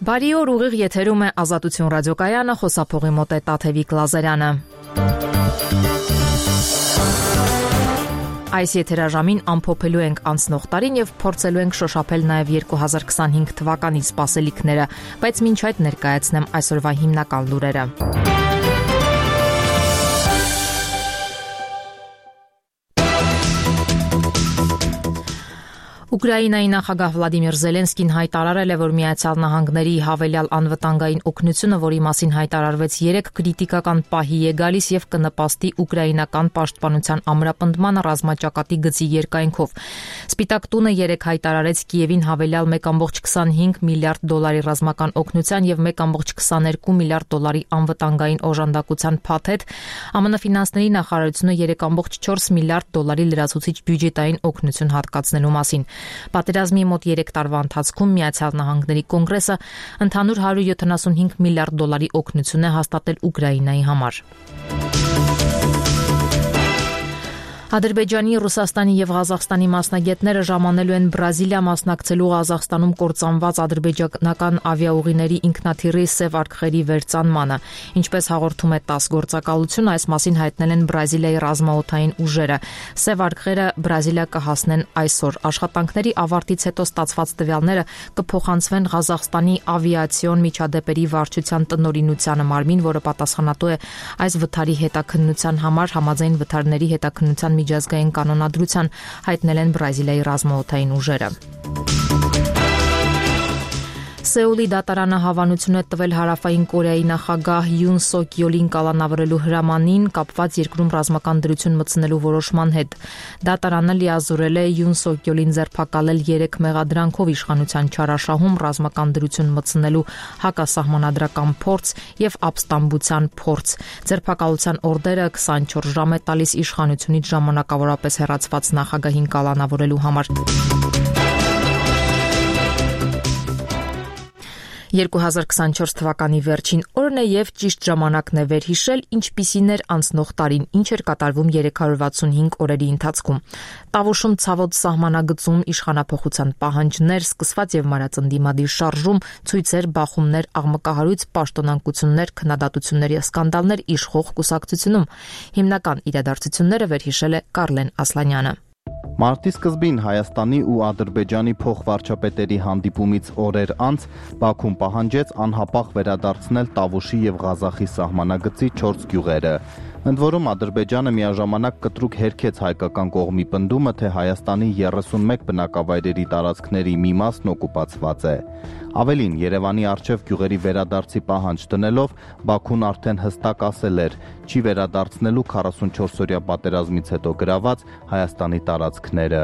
Բարի օր, ուղիղ եթերում է Ազատություն ռադիոկայանը, խոսափողի մոտ է Տաթևիկ Լազարյանը։ Այս եթերաժամին ամփոփելու ենք անցնող տարին եւ փորձելու ենք շոշափել նաեւ 2025 թվականի սպասելիքները, բայց մինչ այդ ներկայացնեմ այսօրվա հիմնական լուրերը։ Ուկրաինայի նախագահ Վլադիմիր Զելենսկին հայտարարել է, որ Միացյալ Նահանգների հավելյալ անվտանգային օգնությունը, որի մասին հայտարարվեց 3 քրիտիկական պահի է գալիս եւ կնպաստի ուկրաինական պաշտպանության ամրապնդմանը ռազմաճակատի գծի երկայնքով։ Սպիտակ տունը 3 հայտարարեց Կիևին հավելյալ 1.25 միլիարդ դոլարի ռազմական օգնության եւ 1.22 միլիարդ դոլարի անվտանգային օժանդակության փաթեթ։ ԱՄՆ ֆինանսների նախարարությունը 3.4 միլիարդ դոլարի լրացուցիչ բյուջետային օգնություն հատկացնելու մասին։ Պատերազմի մոտ 3 տարվա ընթացքում Միացյալ Նահանգների կոնգրեսը ընդհանուր 175 միլիարդ դոլարի օգնություն է հաստատել Ուկրաինայի համար։ Ադրբեջանի, Ռուսաստանի եւ Ղազախստանի մասնագետները ժամանելու են Բրազիլիա մասնակցելու Ղազախստանում կործանված ադրբեջանական ավիաուղիների ինքնաթիռի սև արկղերի վերծանմանը։ Ինչպես հաղորդում է ՏԱՍՍ գործակալություն, այս մասին հայտնել են Բրազիլիայի ռազմաօդային ուժերը։ Սև արկղերը Բրազիլիա կհասնեն այսօր։ Աշխատանքների ավարտից հետո ստացված տվյալները կփոխանցվեն Ղազախստանի ավիացիոն միջադեպերի վարչության տնօրինությանը մարմին, որը պատասխանատու է այս վթարի հետաքննության համար համաձայն վթարների հետաքննության միջազգային կանոնադրության, հայտնել են Բրազիլիայի ռազմաօդային ուժերը։ Սեուլի դատարանը հավանություն է տվել Հարավային Կորեայի նախագահ Յուն Սոկ Յոլին կալանավորելու հրամանին կապված երկրում ռազմական դրություն մտցնելու որոշման հետ։ Դատարանը լիազորել է Յուն Սոկ Յոլին ձերբակալել 3 մեղադրանքով իշխանության չարաշահում, ռազմական դրություն մտցնելու հակասահմանադրական փորձ եւ ապստամբության փորձ։ Ձերբակալության օրդերը 24 ժամ է տալիս իշխանությունից ժամանակավորապես հեռացված նախագահին կալանավորելու համար։ 2024 թվականի վերջին օրն է եւ ճիշտ ժամանակն է վերհիշել, ինչպիսին էր անցնող տարին, ինչ էր կատարվում 365 օրերի ընթացքում։ Տավուշում ցավոտ սահմանագծում իշխանափոխության պահանջներ, սկսված եւ մարածնդի մադի շարժում, ցույցեր, բախումներ, աղմկահարույց, պաշտոնանկություններ, քննադատություններ եւ սկանդալներ իշխող կուսակցությունում։ Հիմնական իրադարձությունները վերհիշել է Կարլեն Ասլանյանը։ Մարտի սկզբին Հայաստանի ու Ադրբեջանի փոխվարչապետերի հանդիպումից օրեր անց Բաքուն պահանջեց անհապաղ վերադարձնել Տավուշի եւ Ղազախի սահմանագծի 4 գյուղերը։ Ընդ որում Ադրբեջանը միաժամանակ կտրուկ հերքեց հայկական կողմի պնդումը, թե Հայաստանի 31 բնակավայրերի տարածքների մի մասն օկուպացված է։ Ավելին, Երևանի առջև գյուղերի վերադարձի պահանջ տնելով, Բաքուն արդեն հստակ ասել էր, չի վերադարձնելու 44-օրյա պատերազմից հետո գրաված Հայաստանի տարածքները։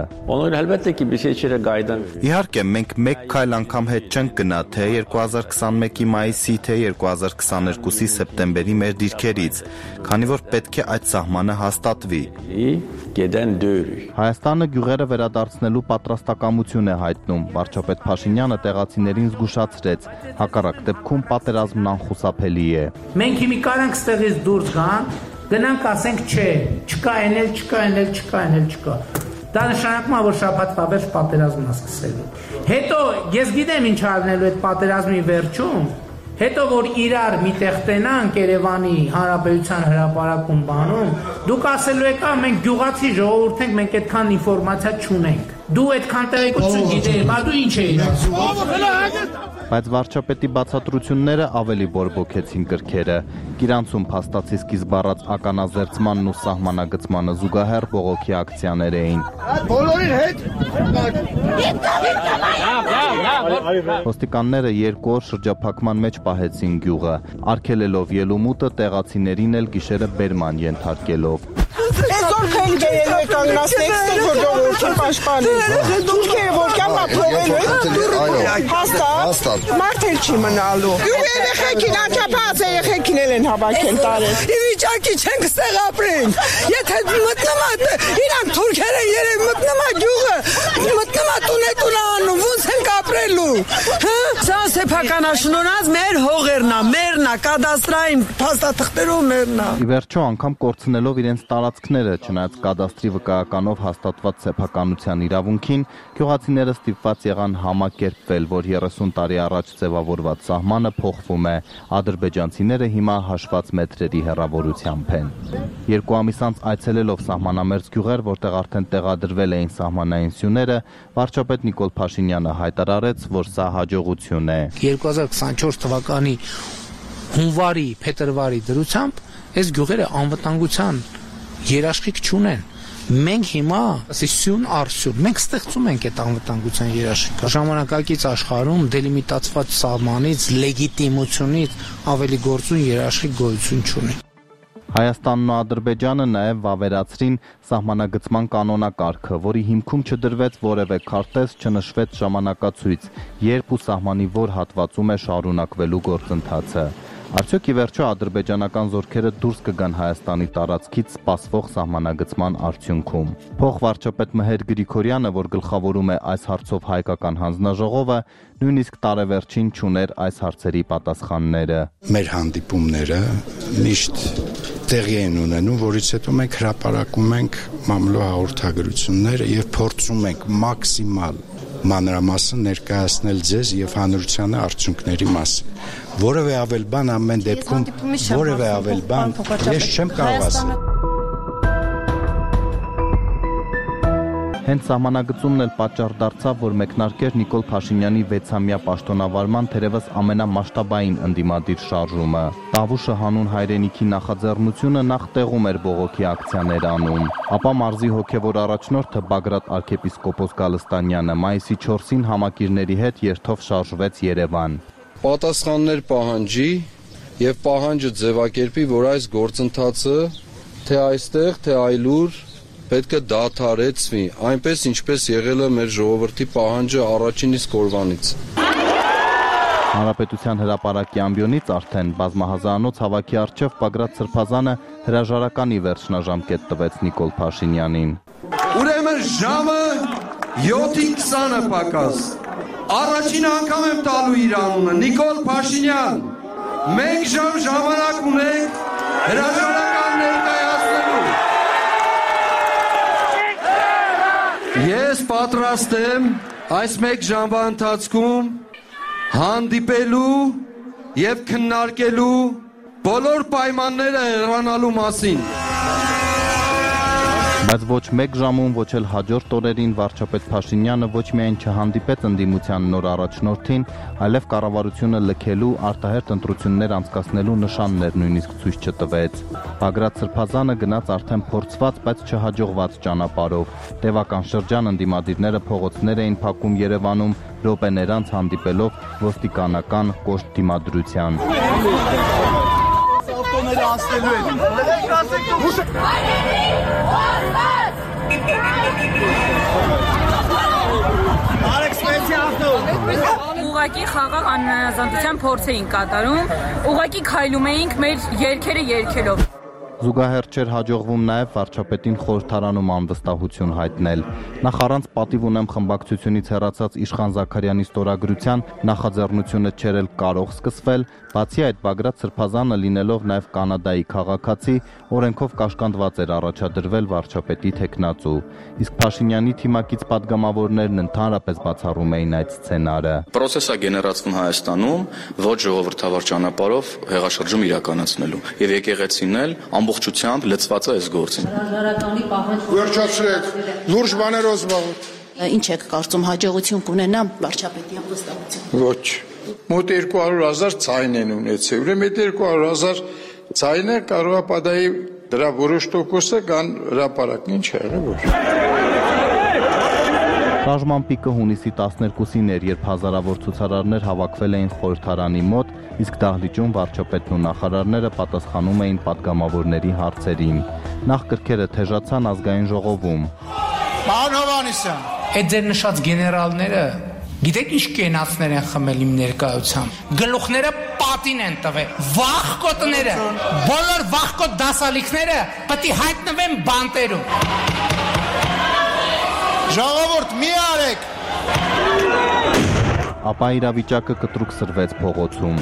Իհարկե, մենք մեկ քայլ անգամ հետ չենք գնա, թե 2021-ի մայիսի, թե 2022-ի սեպտեմբերի մեր դիրքերից, քանի որ պետք է այդ սահմանը հաստատվի։ Հայաստանը գյուղերը վերադարձնելու պատրաստակամություն է հայտնում։ Վարչապետ Փաշինյանը տեղացիներին զգուշացրեց, հակառակ դեպքում պատերազմն անխուսափելի է։ Մենք հիմա կարանք ստեղից դուրս գնանք ասենք չէ, չկա էնել։ Դա նշանակում է, որ շաբաթվա վերջ պատերազմն է սկսելու։ Հետո ես գիտեմ ինչ արնելու այդ պատերազմի վերջում, հետո որ իրար միտեղ տենանք Երևանի Հանրապետության հրապարակում բանում, դուք ասելու եք, մենք գյուղացի ժողովուրդ ենք, մենք այդքան ինֆորմացիա չունենք։ Դու այդքան տեղեկություն գիտեի, բայց դու ինչ էիր ասում։ Բայց վարչապետի բացատրությունները ավելի բորբոքեցին կրքերը։ Գիրանցում փաստացի սկիզբ առած ականազերծմանն ու սահմանագծմանը զուգահեռ բողոքի ակցիաներ էին։ Բոլորին հետ։ Ոստիկանները 2 օր շրջափակման մեջ պահեցին գյուղը, արգելելով ելումուտը, տեղացիներին էլ գիշերը բերման ենթարկելով։ Այսօր քենք ելեք կանգնացնեք, որ ժողովուրդը պաշտպանի։ Ինչքերը որ կան ապրովել հաստատ մարդել չի մնալու։ Երեխեքին աչափած երեխեքին են հավաքել տարել։ Իվիճակի չենք ստեղ ապրենք։ Եթե մտնում իրանք թուրքերը երեք մտնում գյուղը, մտնում տունե անում, ոնց ենք ապրելու։ Հա? Սա Սեփականաշնորհած մեր հողերն է, մերն է, կադաստրային փաստաթղթերով մերն է։ Ի վերջո անգամ կորցնելով իրենց տարածքները, չնայած կադաստրի վկայականով հաստատված սեփականության իրավունքին, գյուղացիները ստիպված եղան համակերպվել, որ 30 տարի առաջ ձևավորված սահմանը փոխվում է։ Ադրբեջանցիները հիմա հաշված մետրերի հեռավորությամբ են։ 2 ամիս անց այցելելով սահմանամերձ գյուղեր, որտեղ արդեն տեղադրվել էին սահմանային սյուները, վարչապետ Նիկոլ Փաշինյանը հայտարարեց, որ սա հաջողություն է։ 2024 թվականի հունվարի, փետրվարի դրությամբ այս գյուղերը անվտանգության երաշխիք չունեն։ Մենք հիմա սյուն արսյուն, մենք ստեղծում ենք այդ անվտանգության երաշխիքը։ Ժամանակակից աշխարհում դելիմիտացված սահմանից, լեգիտիմությունից ավելի գործուն երաշխիք գոյություն չունի։ Հայաստանն ու Ադրբեջանը նաև վավերացրին սահմանագծման կանոնակարգը, որի հիմքում չդրվեց որևէ քարտեզ, չնշվեց ժամանակացույց, երբ ու սահմանի որ հատվածում է շարունակվելու գործընթացը։ Արդյոք ի վերջո ադրբեջանական զորքերը դուրս կգան Հայաստանի տարածքից սպասվող սահմանագծման արդյունքում։ Փոխվարչապետ Մհեր Գրիգորյանը, որ գլխավորում է այս հարցով հայկական հանձնաժողովը, նույնիսկ տարեվերջին չուներ այս հարցերի պատասխանները։ Մեր հանդիպումները միշտ տեղի են ունենում, որից հետո մենք հրապարակում ենք մամլո հաղորդագրությունները եւ փորձում ենք մաքսիմալ մանրամասն ներկայացնել ձեզ եւ հանրությանը արդյունքների մասին։ Որևէ ավել բան ամեն դեպքում, որևէ ավել բան ես չեմ կարող ասել։ Հենց սահմանագծումն էլ պատճառ դարձավ, որ մեկնարկեր Նիկոլ Փաշինյանի 6-ամյա պաշտոնավարման թերևս ամենամասշտաբային ընդդիմադիր շարժումը։ Տավուշը հանուն հայրենիքի նախաձեռնությունը նախ տեղում էր բողոքի ակցիաներ անում։ Ապա մարզի հոգևոր առաջնորդը Բագրատ arczepiskopos Գալստանյանը մայիսի 4-ին համակիրների հետ երթով շարժվեց Երևան։ Պատասխաններ պահանջի եւ պահանջը ձևակերպի, որ այս գործընթացը թե այստեղ, թե այլուր պետք է դադարեցվի, այնպես ինչպես եղել է մեր ժողովրդի պահանջը առաջին իսկ օրվանից։ Հանրապետության հրապարակի ամբիոնից արդեն բազմահազարանոց հավաքի առջև Բագրատ Սրբազանը հրաժարականի վերջնաժամկետ տվեց Նիկոլ Փաշինյանին։ Ուրեմն ժամը 7:20-ը պակաս։ Առաջին անգամ եմ տալու իր անունը, Նիկոլ Փաշինյան։ Մենք ժամանակ ունենք հրաժարական ներկայացնելու։ Ես պատրաստ եմ այս 1 ժամվա ընթացքում հանդիպելու եւ քննարկելու բոլոր պայմանները հեռանալու մասին։ Բայց ոչ 1 ժամում, ոչ էլ հաջորդ օրերին վարչապետ Փաշինյանը ոչ միայն չհանդիպեց ընդդիմության նոր առաջնորդին, այլև կառավարությունը լքելու, արտահերթ ընտրություններ անցկացնելու նշաններ նույնիսկ ցույց չտվեց։ Բագրատ Սրբազանը գնաց արդեն փորձված, բայց չհաջողված ճանապարհով։ Տևական շրջան ընդդիմադիրները փողոցներ էին փակում Երևանում, րոպեներ անց հանդիպելով ոստիկանական կոշտ դիմադրության։ Ուղղակի խաղաղ անհնազանդության փորձ էինք կատարում, ուղղակի քայլում էինք մեր երգերը երգելով։ Զուգահեռ չէր հաջողվում նաև վարչապետին խորհրդարանում անվստահություն հայտնել։ Նախ առանց պատիվ ունեմ խմբակցությունից հեռացած Իշխան Զաքարյանի ստորագրության նախաձեռնությունը չէր էլ կարող սկսվել, բացի այդ Բագրատ Սրբազանը լինելով նաև Կանադայի քաղաքացի, օրենքով կաշկանդված էր առաջադրվել վարչապետի թեկնածու։ Իսկ Փաշինյանի թիմակից падգամավորներն ընդհանրապես բացառում էին այդ սցենարը։ Պրոցեսը գեներացվում Հայաստանում ոչ ժողովրդավար ճանապարհով հեղաշրջում իրականացնելու եւ եկեղեցին էլ ամբողջությամբ լծված է այս գործին։ Հրաժարականի պահանջ Վերջացրեք, լուրջ բաներով զբաղվեք։ Ինչ եք կարծում հաջողություն կունենա վարչապետի անվստահություն։ Ոչ։ Մոտ 200,000 ցայն են ունեցել։ Ուրեմն 200,000 ցայնը կարող է պատահի դրա որոշ տոկոսը կան հրապարակն ինչ է որ։ Շարժման պիկը հունիսի 12-ին էր, երբ հազարավոր ցուցարարներ հավաքվել էին խորհրդարանի մոտ, իսկ դահլիճում վարչապետն ու նախարարները պատասխանում էին падգամավորների հարցերին։ Նախ կրքերը թեժացան ազգային ժողովում։ Պարոն Հովհաննիսյան, Այդ ձեր նշած գեներալները գիտեք ինչ կենացներ են խմել իմ ներկայությամբ։ Գլուխները պատին են տվել։ Վախկոտները, բոլոր վախկոտ դասալիքները պետք է հայտնվեն բանտերում։ ժողովուրդ մի արեք։ ապա իրավիճակը կտրուկ սրվեց փողոցում։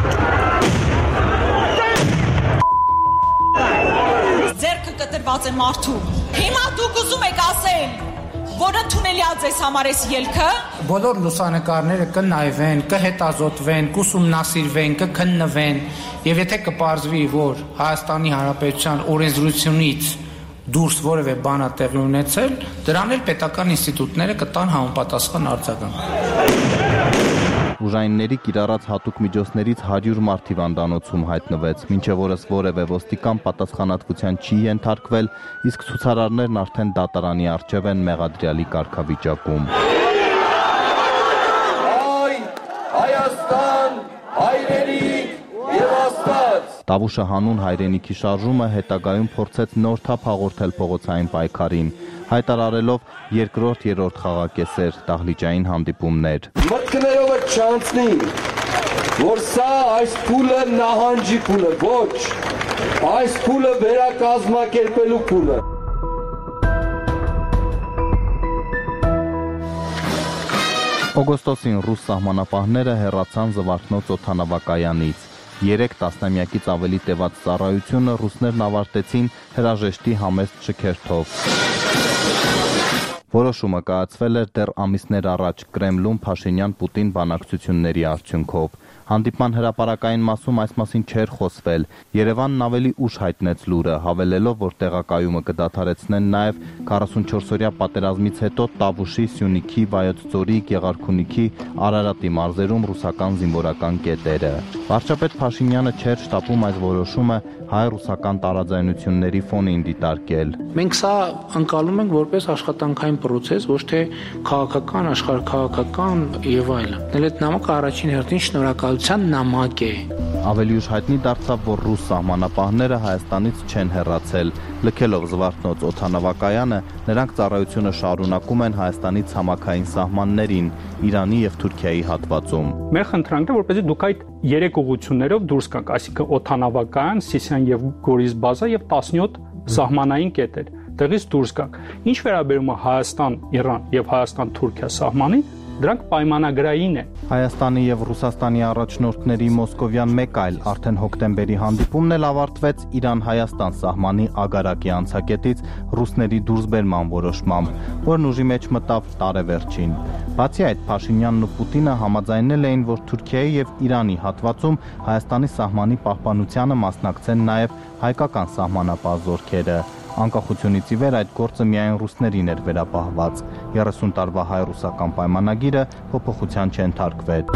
Ձերքը կտրված է մարդու։ Հիմա դուք ուզում եք ասել, որ ընդունելի է ձեզ համար այս ելքը։ Բոլոր լուսանկարները կնայվեն, կհետազոտվեն, կուսումնասիրվեն, կքննվեն, եւ եթե կպարզվի, որ Հայաստանի Հանրապետության օրենսդրությունից դուրս որևէ բան է տեղի ունեցել, դրան էլ պետական ինստիտուտները կտան համապատասխան արձագանք։ Ուժայինների կիրառած հատուկ միջոցներից 100 մարդ հիվանդանոցում հայտնվեց, մինչև օրս որևէ ոստիկան պատասխանատվության չի ենթարկվել, իսկ ցուցարարներն արդեն դատարանի առջև են մեղադրյալի կարգավիճակում։ Հայ, Հայաստան, հայրենիք եւ Աստված։ Տավուշը հանուն հայրենիքի շարժումը հետագայում փորձեց նոր թափ հաղորդել փողոցային պայքարին, հայտարարելով երկրորդ-երրորդ խաղակեսեր, դահլիճային հանդիպումներ։ Մտքներովը չանցնի, որ սա այս փուլը նահանջի փուլը, ոչ, այս փուլը վերակազմակերպելու փուլը։ Օգոստոսին ռուս սահմանապահները հեռացան Զվարթնոց օդանավակայանից։ 3 տասնամյակից ավելի տևած ծառայությունը ռուսներն ավարտեցին հրաժեշտի համեստ շքերթով։ Որոշումը կայացվել էր դեռ ամիսներ առաջ Կրեմլում Փաշինյան-Պուտին բանակցությունների արդյունքով։ Հանդիպման հրապարակային մասում այս մասին չէր խոսվել։ Երևանն ավելի ուշ հայտնեց լուրը, հավելելով, որ տեղակայումը կդադարեցնեն նաև 44-օրյա պատերազմից հետո Տավուշի, Սյունիքի, Վայոց ձորի, Գեղարքունիքի, Արարատի մարզերում ռուսական զինվորական կետերը։ Վարչապետ Փաշինյանը չէր շտապում այս որոշումը հայ-ռուսական տարաձայնությունների ֆոնին դիտարկել։ Մենք սա անցալում ենք որպես աշխատանքային process, ոչ թե քաղաքական, աշխարհքաղաքական եւ այլն։ Դել այդ նամակը առաջին հերթին շնորհակալության նամակ է։ Ավելի ուշ հայտնի դարձավ, որ ռուս սահմանապահները Հայաստանից չեն հեռացել։ Լքելով Զվարթնոց օդանավակայանը, նրանք ծառայությունը շարունակում են Հայաստանի ցամաքային սահմաններին, Իրանի եւ Թուրքիայի հատվածում։ Մեր խնդրանքն է, որպեսզի դուք այդ 3 ուղղություններով դուրս գաք, այսինքն օդանավակայան, Սիսիան եւ Գորիս բազա եւ 17 սահմանային կետեր։ Դեղից դուրս գաք։ Ինչ վերաբերում է Հայաստան-Իրան եւ Հայաստան-Թուրքիա սահմանին, դրանք պայմանագրային են։ Հայաստանի եւ Ռուսաստանի առաջնորդների մոսկովյան մեկ այլ արդեն հոկտեմբերի հանդիպումն էլ ավարտվեց Իրան-Հայաստան սահմանի ագարակի անցակետից ռուսների դուրսբերման որոշմամբ, որն ուժի մեջ մտավ տարեվերջին։ Բացի այդ, Փաշինյանն ու Պուտինը համաձայնել էին, որ Թուրքիայի եւ Իրանի հատվածում Հայաստանի սահմանի պահպանությանը մասնակցեն նաեւ հայկական սահմանապահ զորքերը։ Անկախությունից ի վեր այդ գործը միայն ռուսներին էր վերապահված։ 30 տարվա հայ-ռուսական պայմանագիրը փոփոխության չենթարկվեց։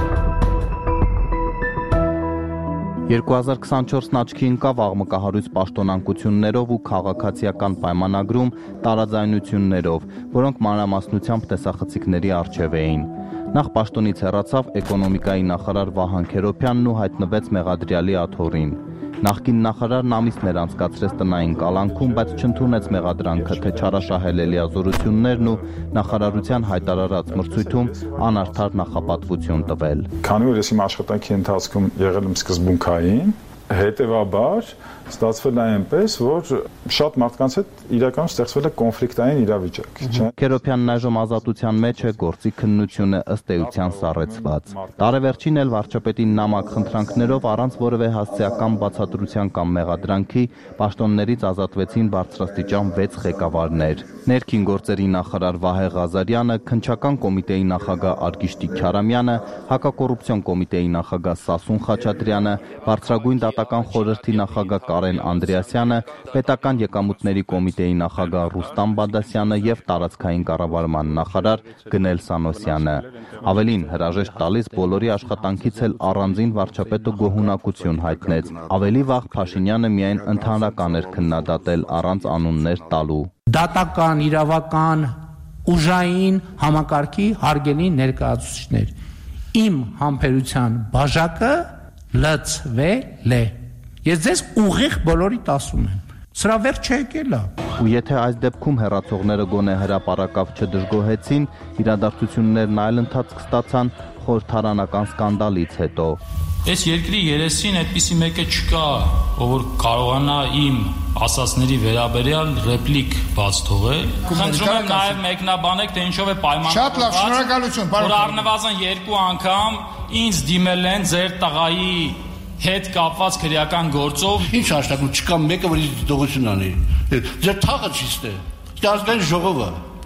2024-ն աչքի ընկավ աղմկահարույց պաշտոնանկություններով ու քաղաքացիական պայմանագրում տարաձայնություններով, որոնք մանրամասնությամբ տեսախցիկների առջև էին։ Նախ պաշտոնից հեռացավ էկոնոմիկայի նախարար Վահան Քերոբյանն ու հայտնվեց մեղադրյալի աթոռին։ Նախկին նախարարն ամիսներ անցկացրեց տնային կալանքում, բայց չընդունեց մեղադրանքը, թե չարաշահել էլիազորություններն ու նախարարության հայտարարած մրցույթում անարդար նախապատվություն տվել։ Քանի որ ես իմ աշխատանքի ընթացքում եղել եմ սկզբունքային, հետևաբար ստացվել է այնպես, որ շատ մարդկանց հետ իրականում ստեղծվել է կոնֆլիկտային իրավիճակ, չէ՞։ Քերոբյանն այժմ ազատության մեջ է, գործի քննությունը ըստ էության սառեցված։ Տարեվերջին էլ վարչապետի նամակ խնդրանքներով առանց որևէ հասցեական բացատրության կամ մեղադրանքի պաշտոններից ազատվեցին բարձրաստիճան 6 ղեկավարներ։ Ներքին գործերի նախարար Վահե Ղազարյանը, քննչական կոմիտեի նախագահ Արգիշտիկ Քարամյանը, հակակոռուպցիոն կոմիտեի նախագահ Սասուն Խաչատրյանը, բարձրագույն դատական խորհրդի նախագահ Կարեն Անդրեասյանը, պետական եկամուտների կոմիտեի նախագահ Ռուստամ Բադասյանը եւ տարածքային կառավարման նախարար Գնել Սանոսյանը։ Ավելին, հրաժեշտ տալիս բոլորի աշխատանքից էլ առանձին վարչապետը գոհունակություն հայտնեց։ Ավելի վաղ Փաշինյանը միայն ընդհանրական էր քննադատել առանց անուններ տալու։ Դատական, իրավական, ուժային համակարգի հարգելի ներկայացուցիչներ, իմ համբերության բաժակը լցվել է։ Ես ձեզ ուղիղ բոլորիդ ասում եմ, սրա վերջ չեկել է։ Ու եթե այս դեպքում հեռացողները գոնե հրապարակավ չդժգոհեցին, իրադարձություններն այլ ընթացք ստացան խորհրդարանական սկանդալից հետո։ Այս երկրի երեսին այդպիսի մեկը չկա, ով որ կարողանա իմ ասածների վերաբերյալ ռեպլիկ բաց թողել։ Խնդրում եմ նաև մեկնաբանեք, թե ինչով է պայմանավորված։ Շատ լավ, շնորհակալություն, որ առնվազն 2 անգամ ինձ դիմել են ձեր տղայի հետ կապված քրեական գործով։ Ինչ հաշտակում չկա մեկը, որ ինձ դողություն անի։ Ձեր թաղը ճիշտ է։ Ազգային ժողովը։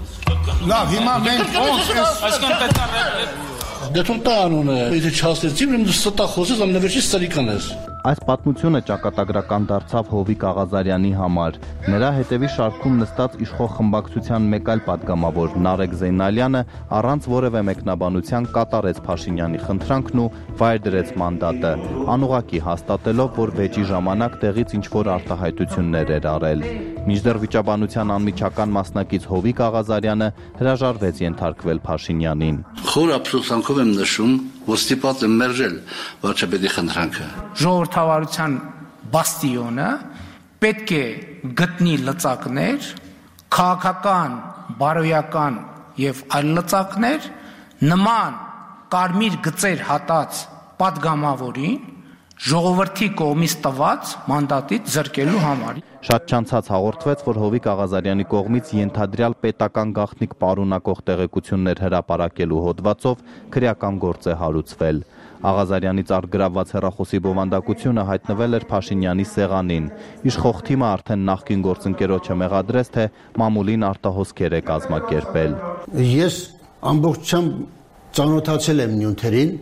Լավ, հիմա մենք այսքան պետք է դե թող տա անունը, եթե չհասեցի, ուրեմն ստա խոսես, ամենավերջի ստրիկան ես։ Այս պատմությունը ճակատագրական դարձավ Հովիկ Աղազարյանի համար։ Նրա հետևի շարքում նստած իշխող խմբակցության մեկ այլ պատգամավոր Նարեկ Զեյնալյանը առանց որևէ մեկնաբանության կատարեց Փաշինյանի խնդրանքն ու վայր դրեց մանդատը, անուղղակի հաստատելով, որ վեճի ժամանակ տեղից ինչ-որ արտահայտություններ էր արել։ Մինչդեռ վիճաբանության անմիջական մասնակից Հովիկ Աղազարյանը հրաժարվեց ենթարկվել Փաշինյանին։ Խոր ափսոսանքով եմ նշում, որ ստիպված եմ մերժել վարչապետի խնդրանքը։ Ժողովրդավարության բաստիոնը պետք է գտնի լծակներ, քաղաքական, բարոյական եւ այլ լծակներ նման կարմիր գծեր հատած պատգամավորին ժողովրդի կողմից տված մանդատից զրկելու համար։ Շատ չանցած հաղորդվեց, որ Հովիկ Աղազարյանի կողմից ենթադրյալ պետական գաղտնիք պարունակող տեղեկություններ հրապարակելու հոդվածով քրեական գործ է հարուցվել։ Աղազարյանից արգրավված հեռախոսի բովանդակությունը հայտնվել էր Փաշինյանի սեղանին։ Իշխող թիմը արդեն նախկին գործընկերոջը մեղադրեց, թե մամուլին արտահոսքեր է կազմակերպել։ Ես ամբողջությամբ ծանոթացել եմ նյութերին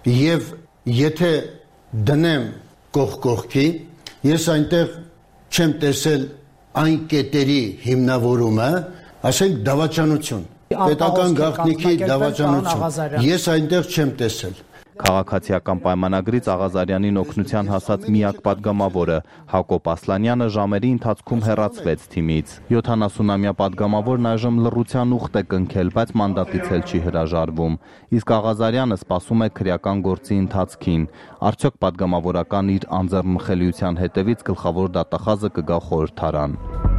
եւ եթե դնեմ կողքի, ես այնտեղ չեմ տեսել այն կետերի հիմնավորումը, ասենք դավաճանություն, պետական գաղտնիքի դավաճանություն, ես այնտեղ չեմ տեսել։ Քաղաքացիական պայմանագրից Աղազարյանին օգնության հասած միակ պատգամավորը Հակոբ Ասլանյանը ժամերի ընթացքում հեռացվեց թիմից։ 70-ամյա պատգամավորն այժմ լռության ուխտ է կնքել, բայց մանդատից էլ չի հրաժարվում։ Իսկ Աղազարյանը սպասում է քրեական գործի ընթացքին։ Արդյոք պատգամավորական իր անձեռնմխելիության հետևից գլխավոր դատախազը կգա խորհրդարան։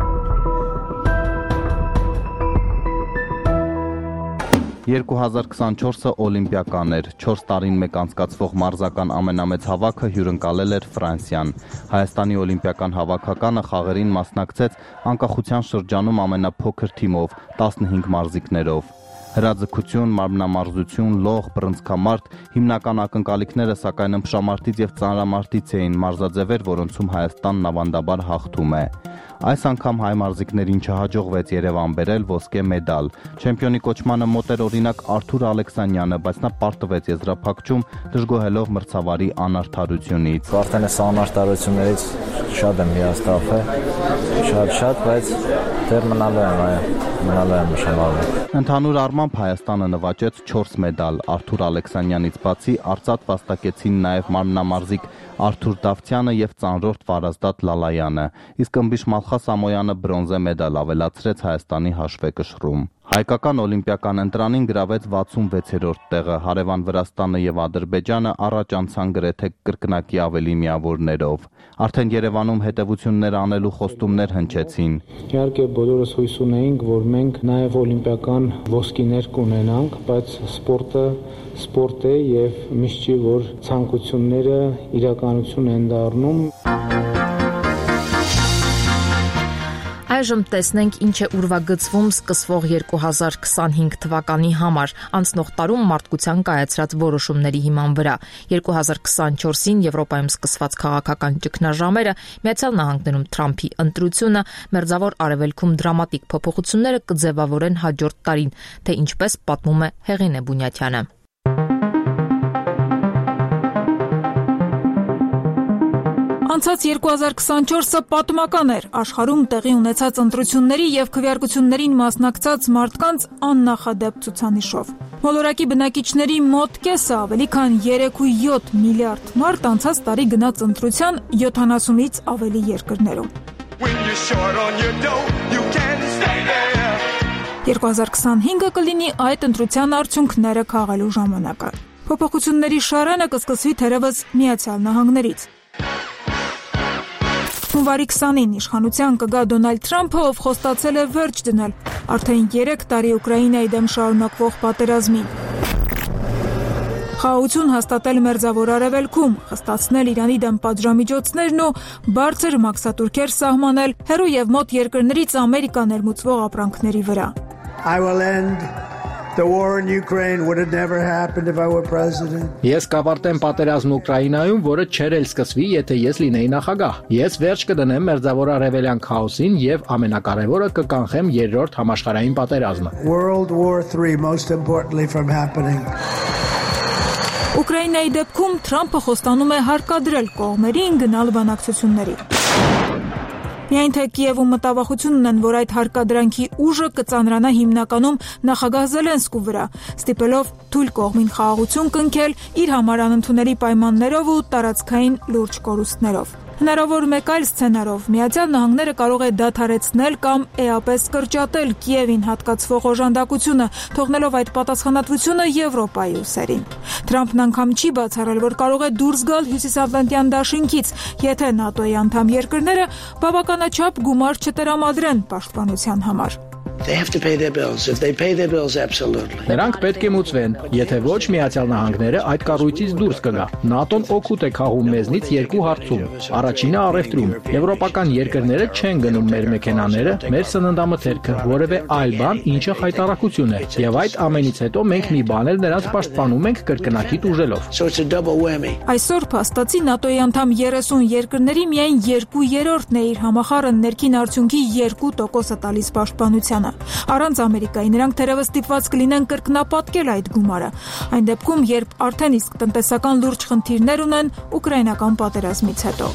2024-ը օլիմպիական էր, 4 տարին մեկ անցկացվող մարզական ամենամեծ հավաքը հյուրընկալել էր Ֆրանսիան։ Հայաստանի օլիմպիական հավաքականը խաղերին մասնակցեց անկախության շրջանում ամենափոքր թիմով 15 մարզիկներով։ Հրաձգություն, մարմնամարզություն, լող, բռնցքամարտ, հիմնական ակնկալիքները սակայն ըմբշամարտից եւ ծանրամարտից էին, մարզաձևեր, որոնցում Հայաստանն ավանդաբար հաղթում է։ Այս անգամ հայ մարզիկներին չհաջողվեց Երևան բերել ոսկե մեդալ։ Չեմպիոնի կոչմանը մոտ էր օրինակ Արթուր Ալեքսանյանը, բայց նա պարտվեց եզրափակչում, դժգոհելով մրցավարի անարդարությունից։ Արդեն այս անարդարություններից շատ եմ հիասթափել, շատ, բայց դեռ մնալու եմ նշանավորել։ Ընդհանուր առմամբ Հայաստանը նվաճեց 4 մեդալ։ Արթուր Ալեքսանյանից բացի արծաթ վաստակեցին նաև մարմնամարզիկ Արթուր Դավթյանը եւ ծանրորդ Վարազդատ Լալայանը, իսկ ըմբիշ Մալխա Սամոյանը բրոնզե մեդալ ավելացրեց Հայաստանի հաշվեկշռում։ Հայկական օլիմպիական ընտրանին գրավեց 66-րդ տեղը, հարևան Վրաստանը եւ Ադրբեջանը առաջ անցան գրեթե կրկնակի ավելի միավորներով։ Արդեն Երևանում հետևություններ անելու խոստումներ հնչեցին։ Իհարկե բոլորս հույս ունեինք, որ մենք նաեւ օլիմպիական ոսկիներ կունենանք, բայց սպորտը սպորտ է եւ միշտ չի որ ցանկությունները իրականություն են դառնում։ Այժմ տեսնենք ինչ է ուրվագծվում սկսվող 2025 թվականի համար, անցնող տարում մարդկության կայացրած որոշումների հիման վրա։ 2024-ին Եվրոպայում սկսված քաղաքական ճգնաժամերը, Միացյալ Նահանգներում Թրամփի ընտրությունը, Մերձավոր Արևելքում դրամատիկ փոփոխությունները կձևավորեն հաջորդ տարին, թե ինչպես պատմում է Հեղինե Բունյաթյանը։ Անցած 2024-ը պատմական էր աշխարհում տեղի ունեցած ընտրությունների եւ քվեարկություններին մասնակցած մարդկանց աննախադեպ ցուցանիշով։ Մոլորակի բնակիչների մոտ կեսը ավելի քան 3.7 միլիարդ մարդ անցած տարի գնաց ընտրության 70-ից ավելի երկրներում։ 2025-ը կլինի այդ ընտրության արդյունքները քաղելու ժամանակը։ Փոփոխությունների շարանը կսկսվի թերևս Միացյալ Նահանգներից։ Հունվարի 20-ին իշխանության կգա Դոնալդ Թրամփը, ով խոստացել է վերջ դնել արդեն 3 տարի Ուկրաինայի դեմ շարունակվող պատերազմին։ Խաղաղություն հաստատել Մերձավոր Արևելքում, խստացնել Իրանի դեմ պատժամիջոցներն ու բարձր մաքսատուրքեր սահմանել հեռու եւ մոտ երկրներից Ամերիկա ներմուծվող ապրանքների վրա։ I will end the war in Ukraine would have never happened if I were president. Ես կավարտեմ պատերազմը Ուկրաինայում, որը չէր էլ սկսվի, եթե ես լինեի նախագահ։ Ես վերջ կդնեմ Մերձավոր Արևելյան քաոսին եւ ամենակարևորը կկանխեմ երրորդ համաշխարհային պատերազմը։ World War III most importantly from happening. Ուկրաինայի դեպքում Թրամփը խոստանում է հարկադրել կողմերին գնալ բանակցությունների։ Միայն թե Կիևում մտավախություն ունեն, որ այդ հարկադրանքի ուժը կծանրանա հիմնականում նախագահ Զելենսկու վրա, ստիպելով թույլ կողմին խաղաղություն կնքել իր համար անընդունելի պայմաններով ու տարածքային լուրջ կորուստներով։ Հնարավոր մեկ այլ սցենարով Միացյալ Նահանգները կարող է դադարեցնել կամ էապես կրճատել Կիևին հատկացվող օժանդակությունը, թողնելով այդ պատասխանատվությունը Եվրոպայի ուսերին։ Թրամփն անգամ չի բացառել, որ կարող է դուրս գալ Հյուսիսատլանտյան դաշինքից, եթե ՆԱՏՕ-ի անդամ երկրները բավականաչափ գումար չտրամադրեն պաշտպանության համար։ They have to pay their bills. If they pay their bills, absolutely. Նրանք պետք է մուծվեն, եթե ոչ Միացյալ Նահանգները այդ կառույցից դուրս կգա։ ՆԱՏՕ-ն օգուտ է խաղում մեզնից երկու հարցում։ Առաջինը առևտրում։ Եվրոպական երկրները չեն գնում մեր մեքենաները, մեր սննդամթերքը, որևէ այլ բան, ինչը խայտառակություն է։ Եվ այդ ամենից հետո մենք մի բան էլ նրանց պաշտպանում ենք կրկնակիտ ուժելով։ So it's a double whammy. Այսօր փաստացի ՆԱՏՕ-ի անդամ 30 երկրների միայն 2/3-ն է իր համախառն ներքին արդյունքի 2% տալիս պաշտպանությանը։ Առանց Ամերիկայի նրանք թերևս ստիպված կլինեն կրկնապատկել այդ գումարը։ Այն դեպքում, երբ արդեն իսկ տնտեսական լուրջ խնդիրներ ունեն ուկրաինական պատերազմից հետո։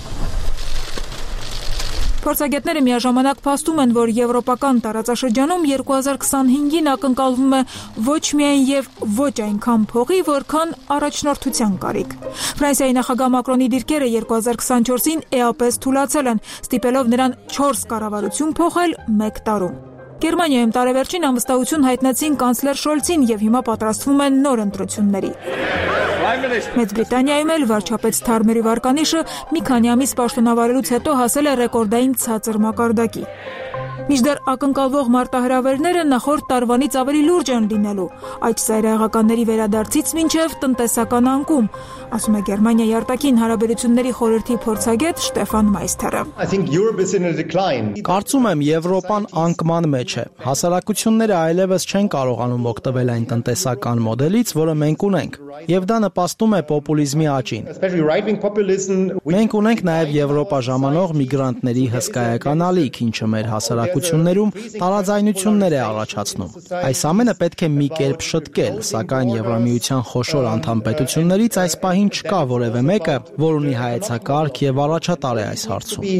Փորձագետները միաժամանակ փաստում են, որ եվրոպական տարածաշրջանում 2025-ին ակնկալվում է ոչ միայն եւ ոչ այնքան փողի, որքան առաջնորդության կարիք։ Ֆրանսիայի նախագահ Մակրոնի դիրքերը 2024-ին էապես թուլացել են, ստիպելով նրան 4 կառավարություն փոխել 1 տարում։ Գերմանիայում տարեվերջին անվստահություն հայտնեցին կանցլեր Շոլցին եւ հիմա պատրաստվում են նոր ընտրությունների։ Մեծ Բրիտանիայում էլ վարչապետ Սթարմերի վարկանիշը մի քանի ամիս պաշտոնավարելուց հետո հասել է ռեկորդային ցածր մակարդակի։ Մինչդեռ ակնկալվող մարտահրավերները նախորդ տարվանից ավելի լուրջ են լինելու, այդ ծայրահեղականների վերադարձից մինչև տնտեսական անկում, ասում է Գերմանիայի արտաքին հարաբերությունների խորհրդի փորձագետ Շտեֆան Մայստերը։ Կարծում եմ Եվրոպան անկման մեջ է։ Հասարակությունները այլևս չեն կարողանում օգտվել այն տնտեսական մոդելից, որը մենք ունենք, եւ դա նպաստում է պոպուլիզմի աճին։ Մենք ունենք նաեւ Եվրոպա ժամանող միգրանտների հսկայական ալիք, ինչը մեր հասարակություններում տարաձայնություններ է առաջացնում։ Այս ամենը պետք է մի կերպ շտկել, սակայն Եվրամիության խոշոր անդամ պետություններից այս պահին չկա որևէ մեկը, որ ունի հայեցակարգ եւ առաջատար է այս հարցում։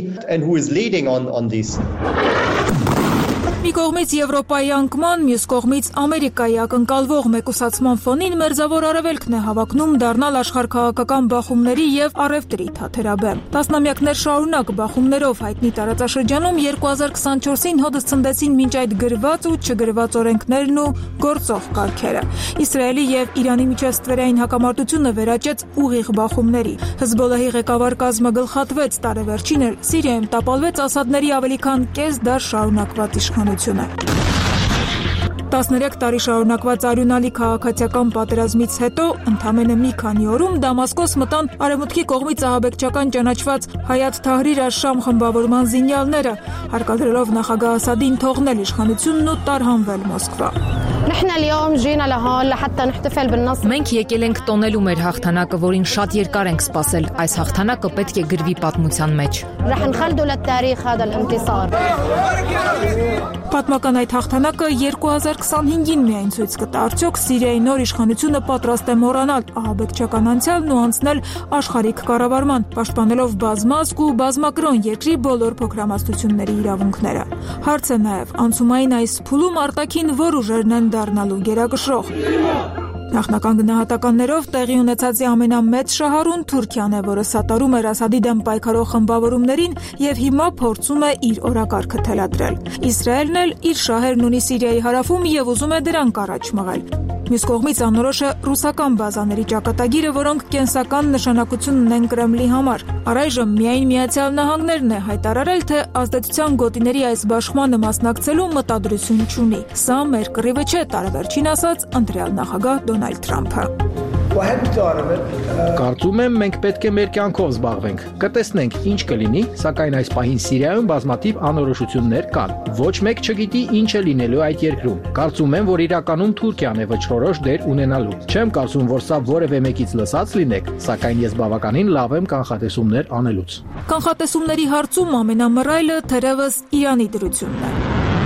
Մի կողմից Եվրոպայի անկման, մյուս կողմից Ամերիկայի ակնկալվող մեկուսացման ֆոնին Մերձավոր Արևելքն է հավակնում դառնալ աշխարհքաղաքական բախումների եւ առևտրի թաթերաբեմ։ Տասնամյակներ շարունակ բախումներով հայտնի տարածաշրջանում 2024-ին հոդս ցնդեցին մինչ այդ գրված ու չգրված օրենքներն ու գործող կարգերը։ Իսրայելի եւ Իրանի միջև ստվերային հակամարտությունը վերաճեց ուղիղ բախումների։ Հզբոլահի ղեկավար կազմը գլխատվեց, տարեվերջին էլ Սիրիայում տապալվեց Ասադների ավելի քան կես դար շարունակված իշխանությունը։ 13 տարի շարունակված արյունալի քաղաքացիական պատերազմից հետո ընդամենը մի քանի օրում Դամասկոս մտան արևմուտքի կողմից ահաբեկչական ճանաչված Հայաթ Թահրիր աշ-Շամ խմբավորման զինյալները, հարկադրելով նախագահ Ասադին թողնել իշխանությունն ու տարհանվել Մոսկվա։ Մենք եկել ենք տոնելու մեր հաղթանակը, որին շատ երկար ենք սպասել։ Այս հաղթանակը պետք է գրվի պատմության մեջ։ Պատմական այդ հաղթանակը 2025-ին միայն ցույց կտա, արդյոք Սիրիայի նոր իշխանությունը պատրաստ է մոռանալ ահաբեկչական անցյալն ու անցնել աշխարհիկ կառավարման, պաշտպանելով բազմազգ ու բազմակրոն երկրի բոլոր փոքրամասնությունների իրավունքները։ Հարց է նաև, անցումային այս փուլում արտաքին որ ուժերն են դառնալու գերակշռող։ Նախնական գնահատականներով տեղի ունեցածի ամենամեծ շահառուն Թուրքիան է, որը սատարում էր Ասադի դեմ պայքարող խմբավորումներին եւ հիմա փորձում է իր օրակարգը թելադրել։ Իսրայելն էլ իր շահերն ունի Սիրիայի հարավում եւ ուզում է դրանք առաջ մղել։ Մյուս կողմից անորոշ է ռուսական բազաների ճակատագիրը, որոնք կենսական նշանակություն ունեն Կրեմլի համար։ Առայժմ միայն Միացյալ Նահանգներն է հայտարարել, թե ազդեցության գոտիների այս բաշխմանը մասնակցելու մտադրություն չունի։ Սա մեր կռիվը չէ, տարեվերջին ասաց ընտրյալ նախագահ Դոնալդ Թրամփը։ Կարծում եմ, մենք պետք է մեր կյանքով զբաղվենք։ Կտեսնենք ինչ կլինի, սակայն այս պահին Սիրիայում բազմաթիվ անորոշություններ կան։ Ոչ մեկ չգիտի ինչ է լինելու այդ երկրում։ Կարծում եմ, որ իրականում Թուրքիան է վճռորոշ դեր ունենալու։ Չեմ կարծում, որ սա որևէ մեկից լսած լինեք, սակայն ես բավականին լավ եմ կանխատեսումներ անելուց։ Կանխատեսումների հարցում ամենամռայլը թերևս Իրանի դրությունն է։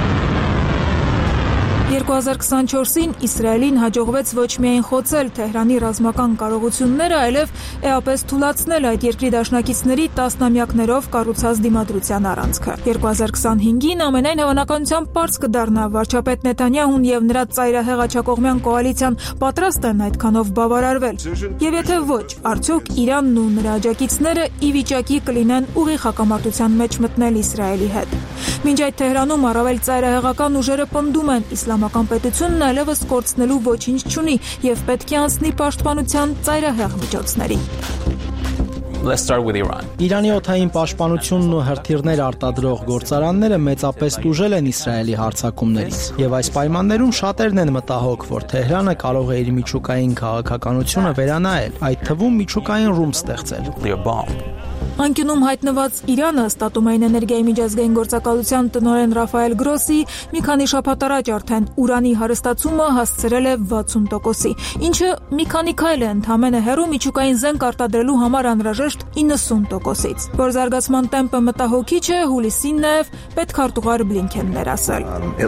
2024-ին Իսրայելին հաջողվեց ոչ միայն խոցել Թեհրանի ռազմական կարողությունները, այլև էապես թուլացնել այդ երկրի դաշնակիցների տասնամյակներով կառուցած դիմադրության առանցքը։ 2025-ին ամենայն հավանականությամբ պարզ կդառնա վարչապետ Նեթանյահուն եւ նրա ծայրահեղ աջակողմյան կոալիցիան պատրաստ են այդքանով բավարարվել։ Եվ եթե ոչ, արդյոք Իրանն ու նրա աջակիցները ի վիճակի կլինեն ուղիղ հակամարտության մեջ մտնել Իսրայելի հետ։ Մինչ այդ Թեհրանում առավել ծայրահեղական ուժերը պնդում են իսլամական պետությունն այլևս կորցնելու ոչինչ չունի եւ պետք է անցնի պաշտպանության ծայրահեղ միջոցների։ Let's start with Iran. Իրանի օդային պաշտպանությունն ու հրթիռներ արտադրող գործարանները մեծապես տուժել են Իսրայելի հարձակումներից եւ այս պայմաններում շատերն են մտահոգ, որ Թեհրանը կարող է իր միջուկային քաղաքականությունը վերանայել, այդ թվում միջուկային ռումբ ստեղծել։ Անկյունում հայտնված Իրանը Ստատումային էներգիայի միջազգային գործակալության տնօրեն Ռաֆայել Գրոսի մի քանի շաբաթ առաջ արդեն ուրանի հարստացումը հասցրել է 60%-ի, ինչը մի քանի քայլ է ընդամենը հեռու միջուկային զենք արտադրելու համար անհրաժեշտ 90%-ից։ Որ զարգացման տեմպը մտահոգիչ է, հուլիսին նաև պետքարտուղար Բլինքենն էր ասել։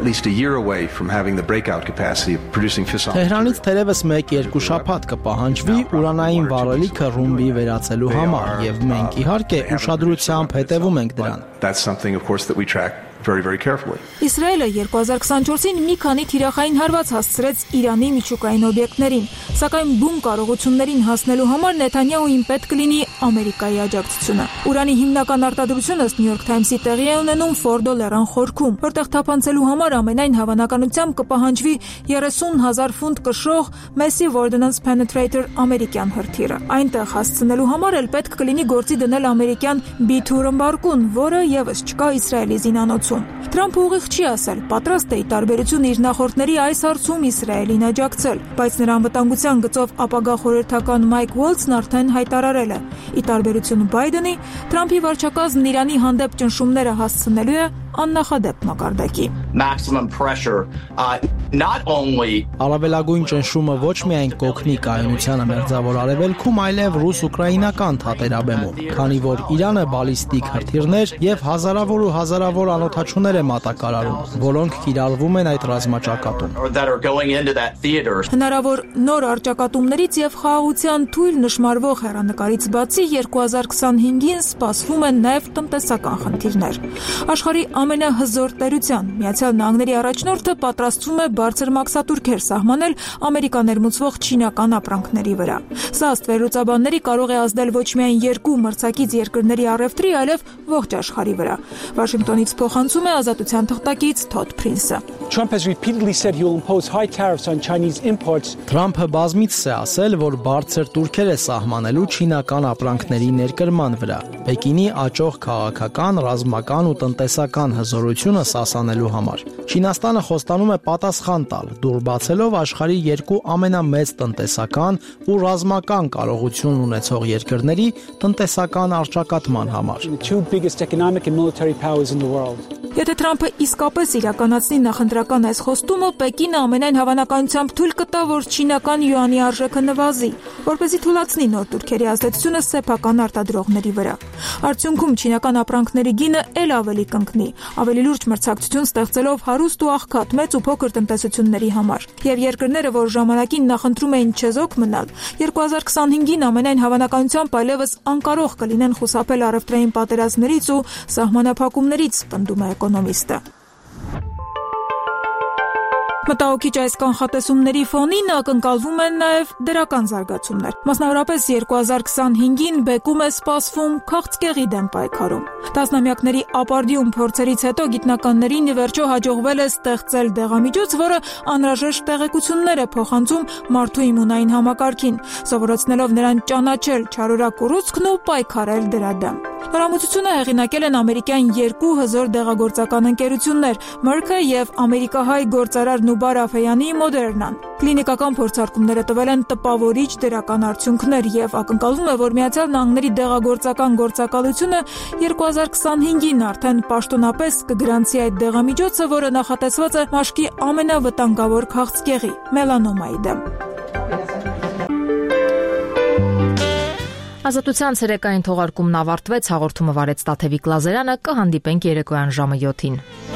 Թեհրանից թերևս 1-2 շաբաթ կպահանջվի ուրանային վառելիքը ռումբի վերածելու համար եւ մենք իհարկե ուշադրությամբ հետևում ենք դրան։ That's something of course that we track very carefully. Իսրայելը 2024-ին մի քանի թիրախային հարված հասցրեց Իրանի միջուկային օբյեկտներին, սակայն բուն կարողություններին հասնելու համար Նեթանյահուին պետք կլինի Ամերիկայի աջակցությունը։ Ուրանի հիմնական արտադրությունը New York Times-ի տեղի է ունենում Ֆորդո լեռան խորքում, որտեղ թափանցելու համար ամենայն հավանականությամբ կպահանջվի 30,000 ֆունտ կշռող Massive Ordnance Penetrator ամերիկյան հրթիռը։ Այնտեղ հասցնելու համար էլ պետք կլինի գործի դնել ամերիկյան B2 ռմբարկուն, որը եւս չկա Իսրայելի զինանոցում։ Թրամփը ուղիղ չի ասել, պատրաստ է ի տարբերություն իր նախորդների այս հարցում Իսրայելին աջակցել, բայց նրա անվտանգության գծով ապագա խորհրդական Մայք Ուոլցն արդեն հայտարարել է. ի տարբերություն Բայդենի, Թրամփի վարչակազմն Իրանի հանդեպ ճնշումները հասցնելու է աննախադեպ մակարդակի։ Առավելագույն ճնշումը ոչ միայն կօգնի կայունությանը Մերձավոր Արևելքում, այլև ռուս-ուկրաինական թատերաբեմում, քանի որ Իրանը բալիստիկ հրթիռներ եւ հազարավոր ու հազարավոր անօթաչուներ է մատակարարում, որոնք կիրառվում են այդ ռազմաճակատում։ Հնարավոր նոր առճակատումներից եւ խաղաղության թույլ նշмарվող հեռանկարից բացի 2025-ին սպասվում են նաեւ տնտեսական խնդիրներ։ Աշխարհի ամենահզոր տերության Միացյալ Նահանգների առաջնորդը պատրաստվում է բարձր մաքսատուրքեր սահմանել Ամերիկա ներմուծվող չինական ապրանքների վրա։ Սա ըստ վերլուծաբանների կարող է ազդել ոչ միայն երկու մրցակից երկրների առևտրի, այլև ողջ աշխարհի վրա։ Վաշինգտոնից փոխանցում է Ազատության թղթակից Թոդ Փրինսը։ Թրամփը բազմիցս է ասել, որ բարձր տուրքեր է սահմանելու չինական ապրանքների ներկրման վրա, Պեկինի աճող քաղաքական, ռազմական ու տնտեսական հզորությունը սասանելու համար։ Չինաստանը խոստանում է պատասխան տալ, դուր բացելով աշխարհի երկու ամենամեծ տնտեսական ու ռազմական կարողություն ունեցող երկրների տնտեսական առճակատման համար։ Եթե Թրամփը իսկապես իրականացնի նախընտրական այս խոստումը, Պեկինը ամենայն հավանականությամբ թույլ կտա, որ չինական յուանի արժեքը նվազի, որպեսզի թույլատնի նոր տուրքերի ազդեցությունը սեփական արտադրողների վրա։ Արդյունքում չինական ապրանքների գինը ել ավելի կընկնի, ավելի լուրջ մրցակցություն ստեղծելով հարուստ ու աղքատ մեծ ու փոքր տնտեսությունների համար։ Եվ երկրները, որ ժամանակին նախընտրում էին չեզոք մնալ, 2025-ին ամենայն հավանականությամբ այլևս անկարող կլինեն խուսափել առևտրային պատերազմներից ու սահմանափակումներից, պնդում է էկոնոմիստը։ Մտահոգիչ այս կանխատեսումների ֆոնին ակնկալվում են նաև դրական զարգացումներ։ Մասնավորապես 2025-ին բեկում է սպասվում քաղցկեղի դեմ պայքարում։ Տասնամյակների ապարդյուն փորձերից հետո գիտնականներին ի վերջո հաջողվել է ստեղծել դեղամիջոց, որը անհրաժեշտ տեղեկություններ է փոխանցում մարդու իմունային համակարգին, սովորեցնելով նրան ճանաչել չարորակ ուռուցքն ու պայքարել դրա դեմ։ Նորամուծությունը հեղինակել են ամերիկյան երկու հզոր դեղագործական ընկերություններ՝ Merck-ը եւ ամերիկահայ գործարար Նուբար Աֆեյանի Moderna-ն։ Կլինիկական փորձարկումները տվել են տպավորիչ դրական արդյունքներ եւ ակնկալվում է, որ Միացյալ Նահանգների դեղագործական գործակալությունը 2025-ին արդեն պաշտոնապես կգրանցի այդ դեղամիջոցը, որը նախատեսված է մաշկի ամենավտանգավոր քաղցկեղի՝ մելանոմայի դեմ։ Ազատության ցերեկային թողարկումն ավարտվեց, հաղորդումը վարեց Տաթևիկ Լազարյանը, կհանդիպենք երեկոյան ժամը 7-ին։